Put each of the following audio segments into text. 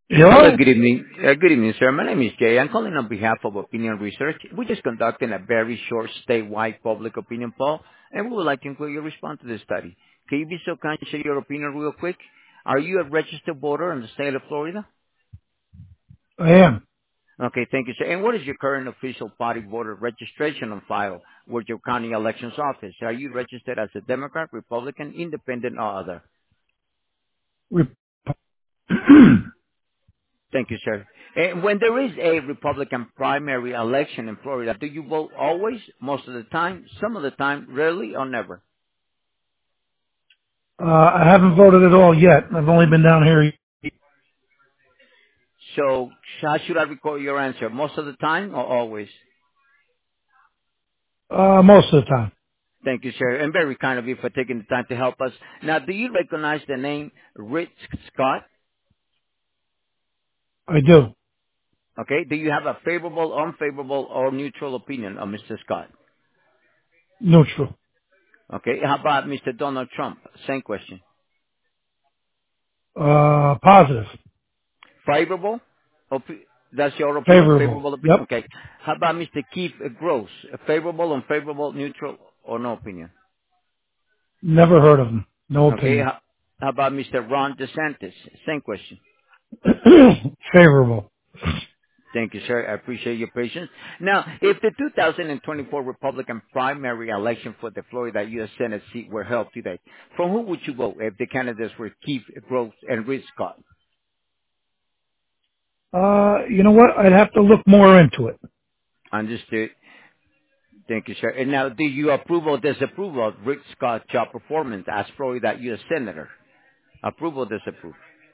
Hello, Hello? good evening. Good evening, sir. My name is Jay. I'm calling on behalf of Opinion Research. We're just conducting a very short statewide public opinion poll, and we would like to include your response to this study. Can you be so kind to share your opinion real quick? Are you a registered voter in the state of Florida? I am. Okay, thank you, sir. And what is your current official party voter registration on file with your county elections office? Are you registered as a Democrat, Republican, Independent, or other? Re- Thank you, sir. And when there is a Republican primary election in Florida, do you vote always, most of the time, some of the time, rarely, or never? I haven't voted at all yet. I've only been down here So how should I record your answer? Most of the time or always? most of the time. Thank you, sir. And very kind of you for taking the time to help us. Now, do you recognize the name Rich Scott? I do. Okay. Do you have a favorable, unfavorable, or neutral opinion of Mr. Scott? Neutral. Okay. How about Mr. Donald Trump? Same question. Positive. Favorable? That's your opinion? Favorable. Favorable opinion? Yep. Okay. How about Mr. Keith Gross? Favorable, unfavorable, neutral, or no opinion? Never heard of him. No Okay. opinion. How about Mr. Ron DeSantis? Same question. Favorable. Thank you, sir. I appreciate your patience. Now, if the 2024 Republican primary election for the Florida U.S. Senate seat were held today, for who would you vote if the candidates were Keith Gross and Rich Scott? You know what? I'd have to look more into it. Understood. Thank you, sir. And now, do you approve or disapprove of Rick Scott's job performance as Florida U.S. Senator? Approve or disapprove?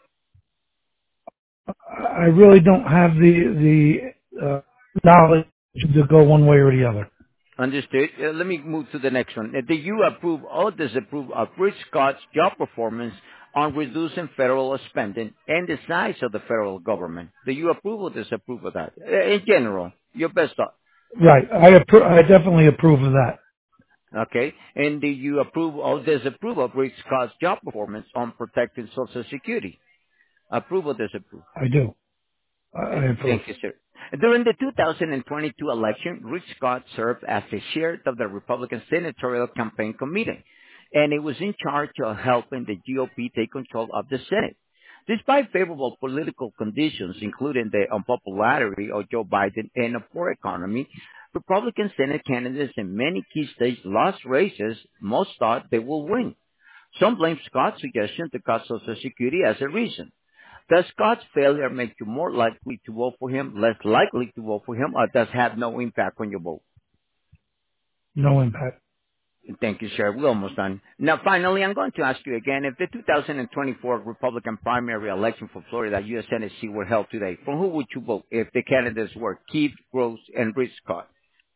I really don't have the knowledge to go one way or the other. Understood. Let me move to the next one. Do you approve or disapprove of Rick Scott's job performance on reducing federal spending and the size of the federal government? Do you approve or disapprove of that? In general, your best thought. Right. I definitely approve of that. Okay. And do you approve or disapprove of Rick Scott's job performance on protecting Social Security? Approve or disapprove? I do. I approve. Thank you, sir. During the 2022 election, Rick Scott served as the chair of the Republican Senatorial Campaign Committee, and he was in charge of helping the GOP take control of the Senate. Despite favorable political conditions, including the unpopularity of Joe Biden and a poor economy, Republican Senate candidates in many key states lost races most thought they would win. Some blame Scott's suggestion to cut Social Security as a reason. Does Scott's failure make you more likely to vote for him, less likely to vote for him, or does have no impact on your vote? No impact. Thank you, sir. We're almost done. Now, finally, I'm going to ask you again, if the 2024 Republican primary election for Florida U.S. Senate seat were held today, for who would you vote if the candidates were Keith Gross and Rich Scott?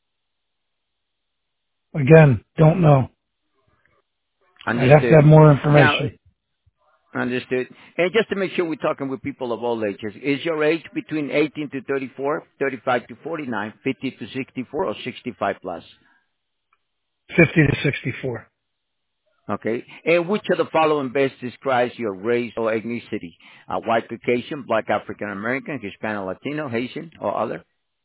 Again, don't know. I'd have to Understood. have more Now, information. understood. And just to make sure we're talking with people of all ages, is your age between 18 to 34, 35 to 49, 50 to 64, or 65 plus? 50 to 64. Okay. And which of the following best describes your race or ethnicity? White Caucasian, Black African American, Hispanic Latino, Haitian, or other?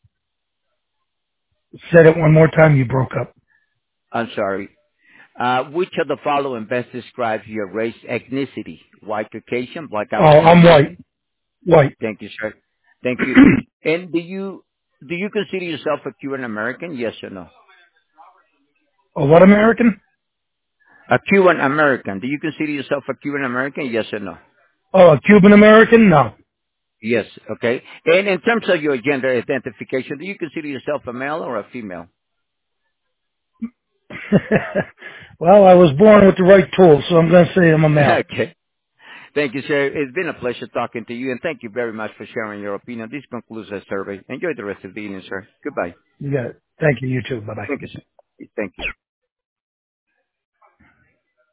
Said it one more time, you broke up. I'm sorry. Which of the following best describes your race ethnicity? White Caucasian, Black Oh, African I'm white. American? White. Thank you, sir. Thank you. And do you consider yourself a Cuban American? Yes or no? A what American? A Cuban American. Do you consider yourself a Cuban American? Yes or no? Oh, a Cuban American? No. Yes. Okay. And in terms of your gender identification, do you consider yourself a male or a female? Well, I was born with the right tools, so I'm going to say I'm a male. Okay. Thank you, sir. It's been a pleasure talking to you, and thank you very much for sharing your opinion. This concludes our survey. Enjoy the rest of the evening, sir. Goodbye. You got it. Thank you. You too. Bye bye. Thank you, sir. Thank you.